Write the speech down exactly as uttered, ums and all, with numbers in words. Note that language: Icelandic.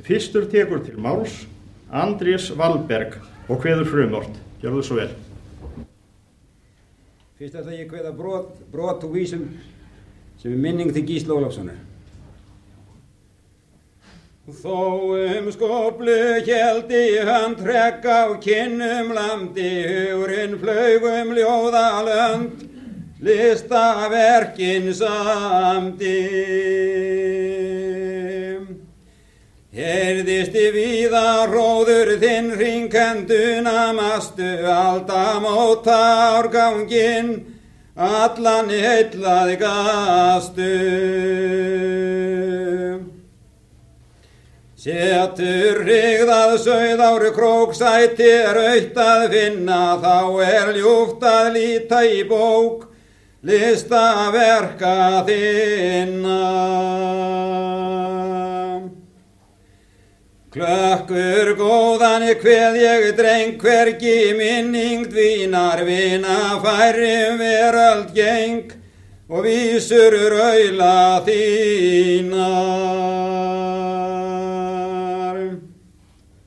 Fyrstur tekur til máls Andrés Valberg og kveður frumort. Gjörðu svo vel. Fyrst ætla ég að kveða brot, brot og vísum sem er minning til Gísla Ólafssonar. Þó um skóflu héldi hann trekk á kinnum lamdi, hugurinn flaug um ljóðalönd, listaverkin samdi. Heyrðist í víða hróður þinn hringkenduna mastu, aldamóta árganginn, allan heillaði gastu. Setur hrygðað sauðár króksæti rautt að finna, þá er ljúft að líta í bók listaverka þinna. Klökkur góðan kveð ég dreng, hvergi minning dvínar, vina færum veröld geng og vísur raula þína.